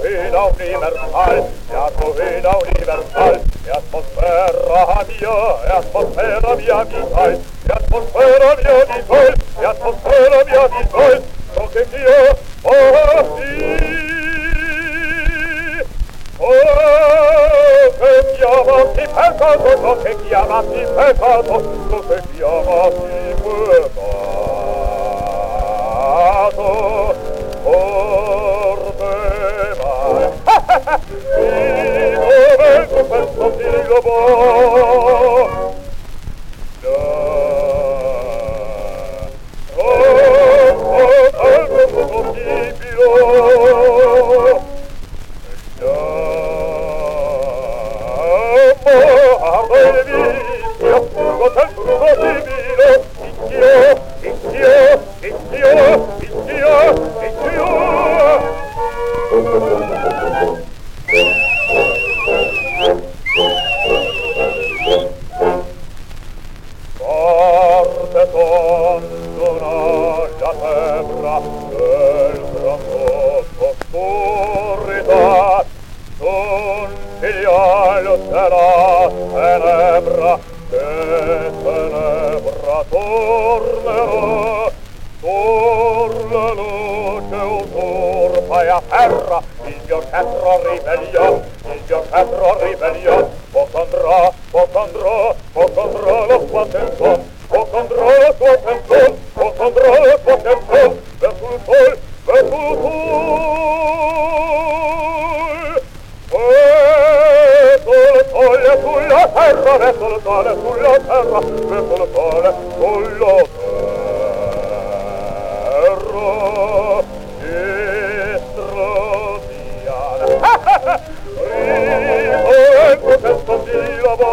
vida universal, la tua vida universal, e atmosfera mia vital, e atmosfera mia vital, e atmosfera mia vital, so che io chiamati peccato, so che chiamati peccato, so che chiamati peccato, forte mai. Dove tu questo silobo? Forte consona la terra del gran oscurità, d'un filiale sarà tenebra, che tenebra tornerà, la luce usurpa e afferra il mio cetro ribellion, poco andrà la sua tenton, poco andrà la sua tenton, verso il sol, sulla terra, verso il sole, sulla terra, verso il sole, sulla terra, distrodiana. Ecco questo silabo,